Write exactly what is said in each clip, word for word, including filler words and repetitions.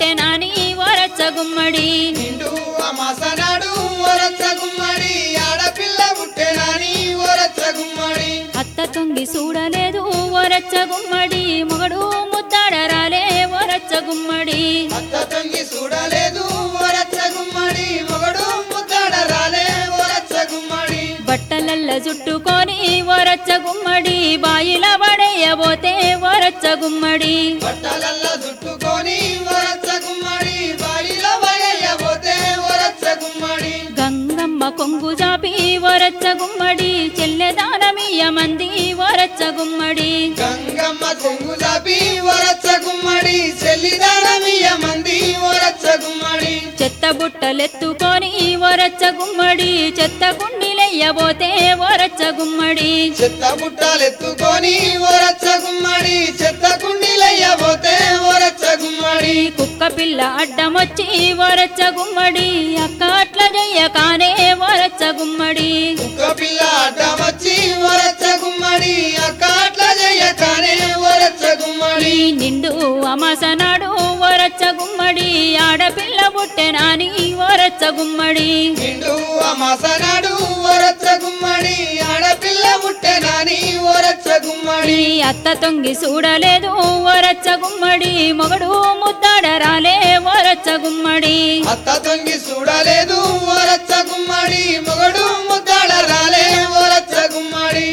పుట్టెనాని వరచ్చ గుమ్మడి నిండు అమాసనాడు వరచ్చ గుమ్మడి ఆడపిల్ల పుట్టెనాని వరచ్చ గుమ్మడి అత్త తొంగి చూడలేదు వరచ్చ గుమ్మడి మొగడు ముద్దాడరాలే వరచ్చ గుమ్మడి అత్త తొంగి చూడలేదు వరచ్చ గుమ్మడి మొగడు ముద్దాడరాలే వరచ్చ గుమ్మడి బట్టలల్ల జుట్టుకొని వరచ్చ గుమ్మడి బాయిల పడేయబోతే వరచ్చ గుమ్మడి బట్టలల్ల జుట్టుకొని వరచ్చ గుమ్మడి బాయిల పడేయబోతే వరచ్చ గుమ్మడి గంగమ్మ కొంగు జాపి వరచ్చ గుమ్మడి చెల్లెదానమీయ మంది వరచ్చ గుమ్మడి గంగమ్మ కొంగు జాపి వరచ్చ గుమ్మడి చెల్లిదానమియ మంది వరచ్చ గుమ్మడి చెత్త బుట్టలెత్తుకొని వరచ్చ గుమ్మడి చెత్త కుండిలెయ్యబోతే వరచ్చ గుమ్మడి చెత్త బుట్టలెత్తుకొని వరచ్చ గుమ్మడి చెత్త కుండీలయ్యబోతే వరచ్చ గుమ్మడి కుక్క పిల్ల అడ్డమొచ్చి వరచ్చ గుమ్మడి అక్క అట్ల చెయ్యకానే వరచ్చ గుమ్మడి కుక్క పిల్ల అడ్డమొచ్చి వరచ్చ గుమ్మడి అక్క అట్ల చెయ్యకానే వరచ్చ గుమ్మడి నిండు అమాసనాడు వరచ్చ గుమ్మడి ఆడపిల్ల పుట్టెనాని వరచ్చ గుమ్మడి నిండు అమాసనాడు వరచ్చ గుమ్మడి ఆడపిల్ల పుట్టెనాని వరచ్చ గుమ్మడి అత్త తొంగి చూడలేదు వరచ్చ గుమ్మడి మొగడు ముద్దాడరాలే వరచ్చ గుమ్మడి అత్త తొంగి చూడలేదు వరచ్చ గుమ్మడి మొగడు ముద్దాడ రాలే వరచ్చ గుమ్మడి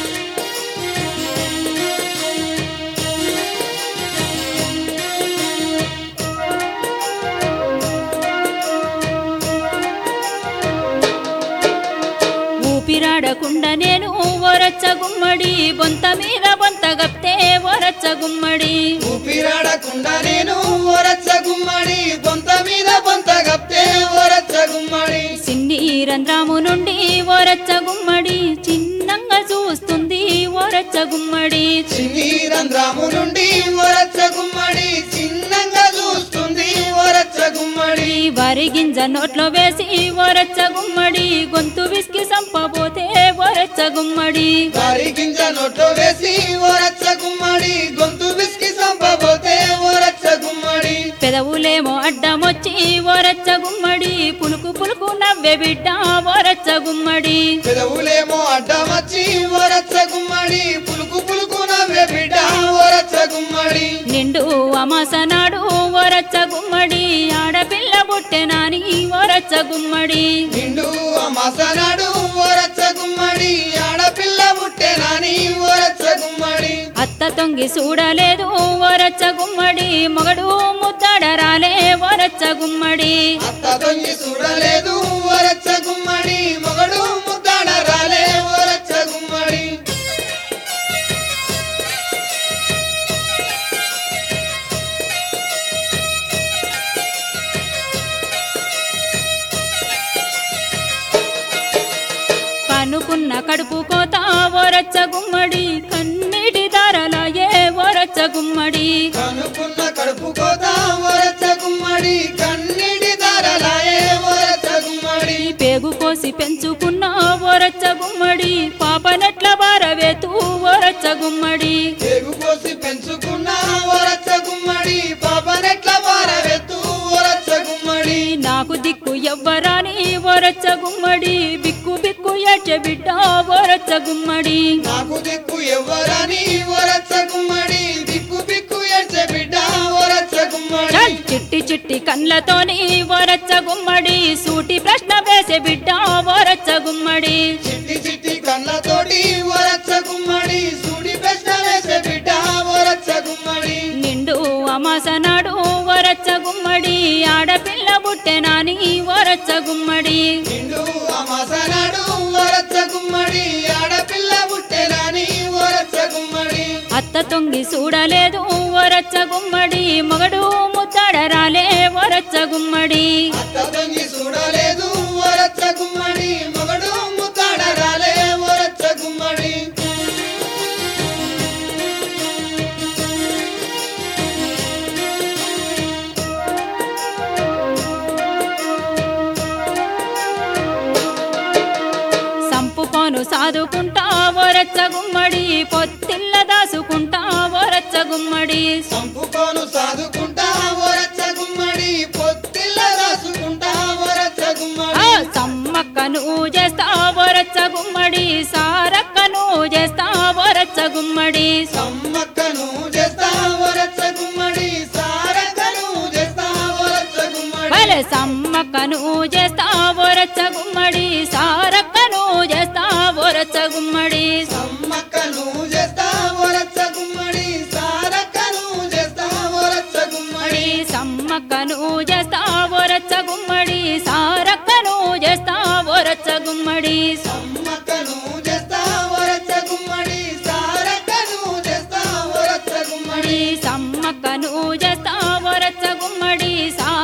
ఊపిరాడకుండా నేను వరచ్చ గుమ్మడి బొంత మీద బొంత గప్తే వరచ్చ గుమ్మడి ఊపిరాడకుండా నేను వరచ్చ గుమ్మడి బొంత మీద బొంత గప్తే వరచ్చ గుమ్మడి సిన్ని రంధ్రాము నుండి వరచ్చ గుమ్మడి చిన్నంగా చూస్తుంది వరచ్చ గుమ్మడి చిన్ని రంధ్రాము నుండి వరచ్చ గుమ్మడి చిన్నంగా చూస్తుంది వరచ్చ గుమ్మడి వరి గింజ నోట్లో వేసి వరచ్చ గుమ్మడి గొంతు విసికి సంపబోతే వరచ్చ గుమ్మడి వారి గింజ నోట్లో వేసి వరచ్చ గుమ్మడి గొంతు విసికి సంపబోతే వరచ్చ గుమ్మడి పెదవులేమో అడ్డమొచ్చి వరచ్చ గుమ్మడి పులుకు పులుకు నవ్వే బిడ్డ వరచ్చ గుమ్మడి పెదవులేమో అడ్డమచ్చి వరచ్చ గుమ్మడి పులుకు పులుకు నవ్వే బిడ్డ వరచ్చ గుమ్మడి నిండు అమాసనాడు వరచ్చ గుమ్మడి ఆడపిల్ల పుట్టెనాని వరచ్చ గుమ్మడి నిండు అమాసనాడు వరచ్చ గుమ్మడి ఆడపిల్ల పుట్టెనాని వరచ్చ గుమ్మడి అత్త తొంగి చూడలేదు వరచ్చ గుమ్మడి మొగడు ముద్దాడరాలే వరచ్చ గుమ్మడి అత్త దొంగి చూడలేదు వరచ్చ గుమ్మడి మొగడు ముద్దాడ రాలే వరచ్చ గుమ్మడి కనుకున్న కడుపు కోత వరచ్చ గుమ్మడి కన్నీటి దారలాయే వరచ్చ గుమ్మడి కనుకున్న కడుపు కోత వరచ్చ గుమ్మడి కన్నీటి దారలాయే వరచ్చ గుమ్మడి పేగు కోసి పెంచుకున్న వరచ్చ గుమ్మడి పాపనెట్ల బారవేతూ వరచ్చ గుమ్మడి పేగు కోసి పెంచుకున్న వరచ్చ గుమ్మడి పాపనెట్ల పారవెత్తు వరచ్చ గుమ్మడి నాకు దిక్కు ఎవ్వరాని వరచ్చ గుమ్మడి బిక్కు బిక్కు ఏడ్చే బిడ్డ వరచ్చ గుమ్మడి నాకు దిక్కు ఎవ్వరని వరచ్చ గుమ్మడి దిక్కు బిక్కు ఏడ్చే బిడ్డ వరచ్చ గుమ్మడి చల్ చిట్టి చిట్టి కళ్ళతోని వరచ్చ గుమ్మడి సూటి ప్రశ్న వేసే బిడ్డ వరచ్చ గుమ్మడి చిట్టి చిట్టి కళ్ళతోటి వరచ్చ గుమ్మడి సూడి ప్రశ్న వేసే బిడ్డ వరచ్చ గుమ్మడి నిండు అమాసనాడు వరచ్చ గుమ్మడి ఆడపిల్ల పుట్టెనాని వరచ్చ గుమ్మడి నిండు అమాసనాడు వరచ్చ గుమ్మడి ఆడపిల్ల పుట్టెనాని వరచ్చ గుమ్మడి అత్త తొంగి చూడలేదు వరచ్చ గుమ్మడి మొగడు ముద్దాడరాలే వరచ్చ గుమ్మడి అత్త దొంగి చూడలేదు వరచ్చ గుమ్మడి మొగడు ముద్దాడ రాలే వరచ్చ గుమ్మడి సంపుకోను సాదుకుంటా వరచ్చ గుమ్మడి పొత్తిల్ల దాసుకుంటా వరచ్చ గుమ్మడి సంపుకోను సాదుకుంటా వరచ్చ గుమ్మడి గుమ్మడి సారక్కను చేస్తావో రచ్చ గుమ్మడి సమ్మక్కను చేస్తావో రచ్చ గుమ్మడి సారక్కను చేస్తావో రచ్చ గుమ్మడి భలే సమ్మక్కను చేస్తావో రచ్చ గుమ్మడి సారక్కను చేస్తావో రచ్చ గుమ్మడి సమ్మక్కను చేస్తావో రచ్చ గుమ్మడి సారక్కను చేస్తావో రచ్చ గుమ్మడి సమ్మక్కను చేస్తావో రచ్చ గుమ్మడి సారక్కను చేస్తావో రచ్చ గుమ్మడి సమ్మక్కను చేస్తావో రచ్చ గుమ్మడి సారక్కను చేస్తావో రచ్చ గుమ్మడి సమ్మక్కను చేస్తావో రచ్చ గుమ్మడి సా